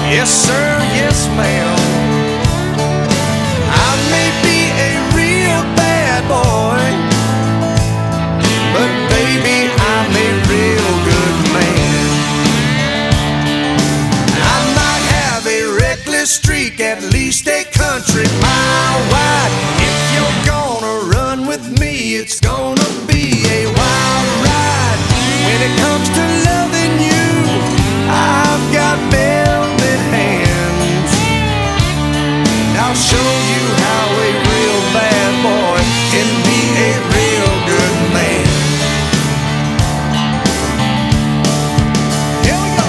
Yes, sir, yes, ma'am. I may be a real bad boy, but baby, I'm a real good man. I might have a reckless streak, at least a country mile wide. If you're gonna run with me, it's gonna be a wild ride. When it comes to loving you, I've got velvet hands. And I'll show you how a real bad boy can be a real good man. Here we go.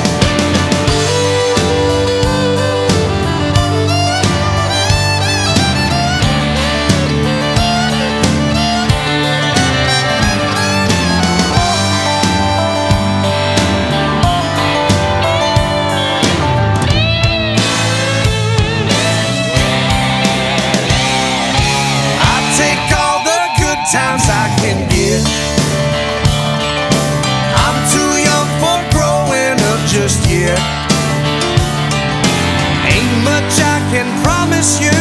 Times I can get. I'm too young for growing up just yet. Ain't much I can promise you,